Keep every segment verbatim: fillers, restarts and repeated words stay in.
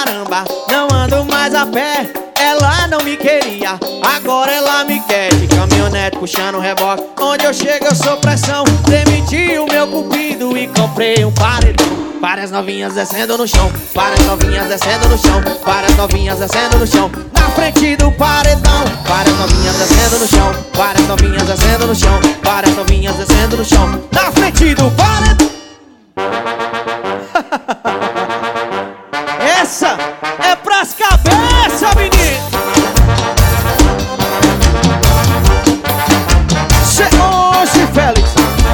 caramba, não ando mais a pé. Ela não me queria, agora ela me quer. De caminhonete puxando reboque, onde eu chego eu sou pressão. Demiti o meu cupido e comprei um paredão. Várias novinhas descendo no chão, várias novinhas descendo no chão, várias novinhas descendo no chão, na frente do paredão. Várias novinhas descendo no chão, várias novinhas descendo no chão, várias novinhas descendo no chão, na frente do paredão. Essa é pras cabeças, menino. Oxe, Félix.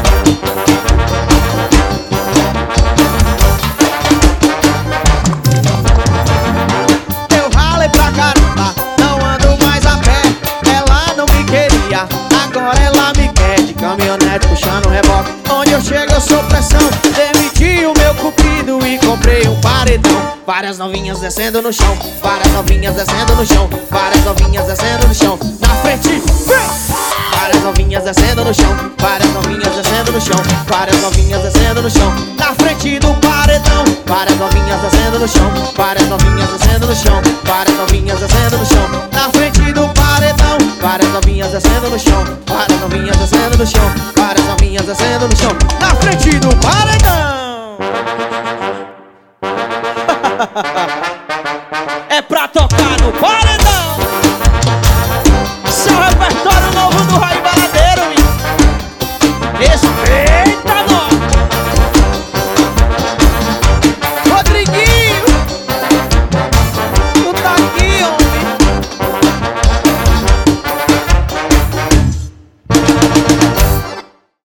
Eu ralei pra caramba, não ando mais a pé. Ela não me queria, agora ela me quer. De caminhonete puxando reboque, onde eu chego eu sou pressão. Demiti o meu cupido e comprei um paredão. Várias novinhas descendo no chão, várias novinhas descendo no chão, várias novinhas descendo no chão, na frente, vem! Várias novinhas descendo no chão, várias novinhas descendo no chão, várias novinhas descendo no chão, na frente do paredão. Várias novinhas descendo no chão, várias novinhas descendo no chão, várias novinhas descendo no chão, na frente do paredão. Várias novinhas descendo no chão, várias novinhas descendo no chão, várias novinhas descendo no chão, na frente do paredão. É pra tocar no paredão.